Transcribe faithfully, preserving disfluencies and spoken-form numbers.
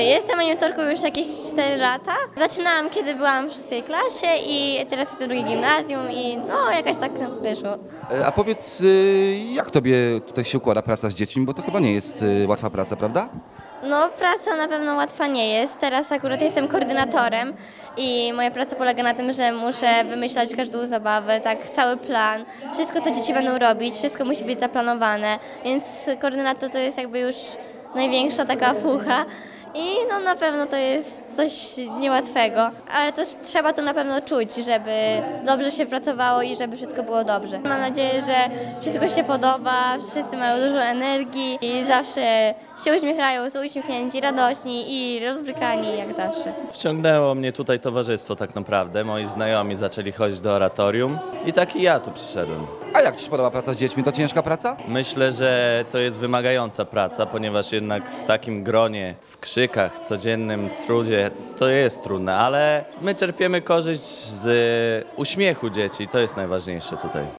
Jestem animatorką już jakieś cztery lata. Zaczynałam, kiedy byłam w szóstej klasie i teraz jestem w drugiej gimnazjum i no jakoś tak wyszło. E, A powiedz, y, jak tobie tutaj się układa praca z dziećmi, bo to chyba nie jest y, łatwa praca, prawda? No praca na pewno łatwa nie jest. Teraz akurat jestem koordynatorem i moja praca polega na tym, że muszę wymyślać każdą zabawę, tak cały plan, wszystko co dzieci będą robić, wszystko musi być zaplanowane, więc koordynator to jest jakby już największa taka fucha i no na pewno to jest coś niełatwego, ale to trzeba to na pewno czuć, żeby dobrze się pracowało i żeby wszystko było dobrze. Mam nadzieję, że wszystko się podoba, wszyscy mają dużo energii i zawsze się uśmiechają, są uśmiechnięci, radośni i rozbrykani jak zawsze. Wciągnęło mnie tutaj towarzystwo tak naprawdę. Moi znajomi zaczęli chodzić do oratorium i tak i ja tu przyszedłem. A jak ci się podoba praca z dziećmi? To ciężka praca? Myślę, że to jest wymagająca praca, ponieważ jednak w takim gronie, w krzykach, codziennym trudzie to jest trudne, ale my czerpiemy korzyść z uśmiechu dzieci. To jest najważniejsze tutaj.